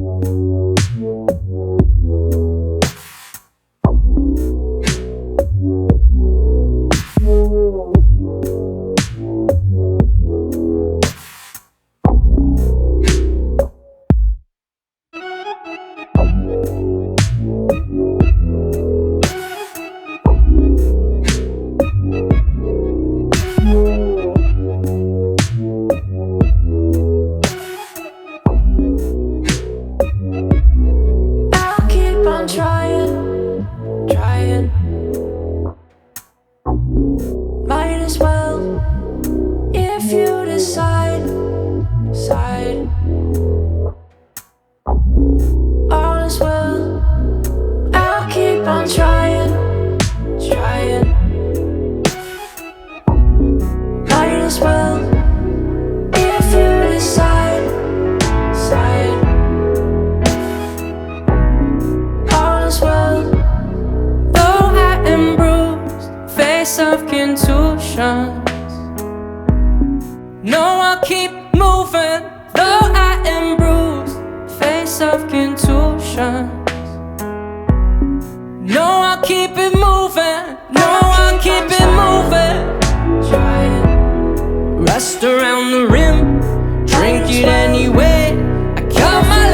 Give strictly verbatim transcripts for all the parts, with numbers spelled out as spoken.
Trying, trying. Might as well, if you decide, decide. All is well. I'll keep on trying, trying. Might as well, if you decide, decide. Of contusions, no, I'll keep moving. Though I am bruised, face of contusions. No, I'll keep it moving. No, I'll keep it moving. Trying. Rust around the rim, drink it anyway. I cut my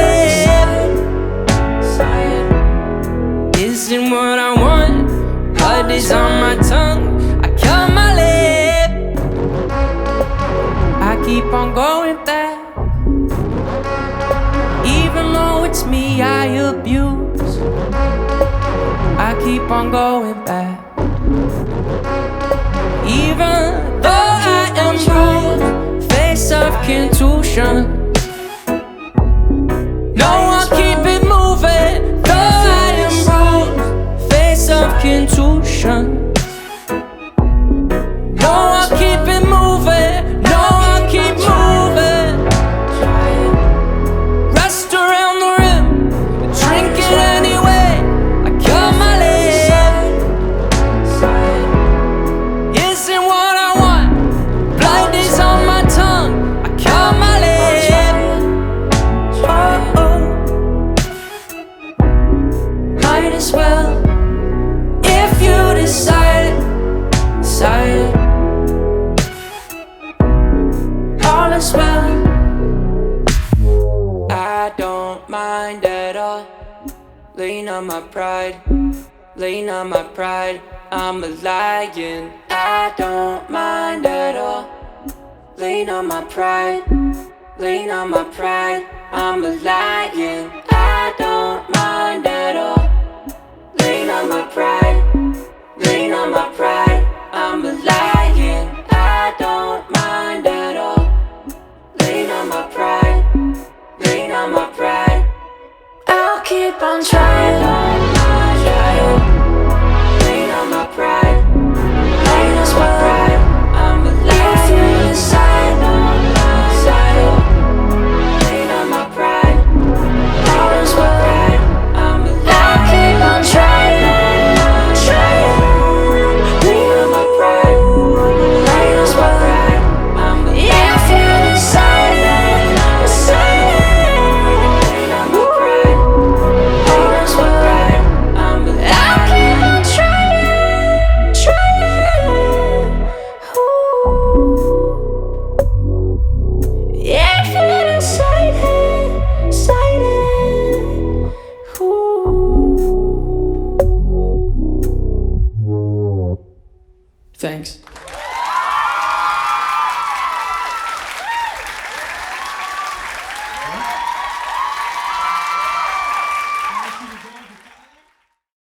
lip. Isn't what I want, blood is on my tongue. Keep on going back, even though it's me I abuse. I keep on going back, even though I am bruised, face of contusion. No, I'll keep it moving. Though I am bruised, face of contusion. No, I'll keep it moving. Keep moving. Rest around the rim, drink it anyway. I cut my lip. Isn't what I want, blood is on my tongue. I cut my lip. Oh, oh. Might as well, if you decide, decide. All is well. I don't mind at all. Lean on my pride, lean on my pride. I'm a lion. I don't mind at all. Lean on my pride, lean on my pride. I'm a lion. I don't mind at all. Lean on my pride, lean on my pride. I'm a lion. I don't mind at all. Lean on my pride, lean on my pride. I'll keep on trying, trying. Lean on my pride, lean on my pride. I'm a lion. If you decide, decide. Lean on my pride, lean on my pride. I'm a lion. I'll keep on trying, trying. Lean on my pride, lean on my pride. I'm a lion. If you decide. Thanks.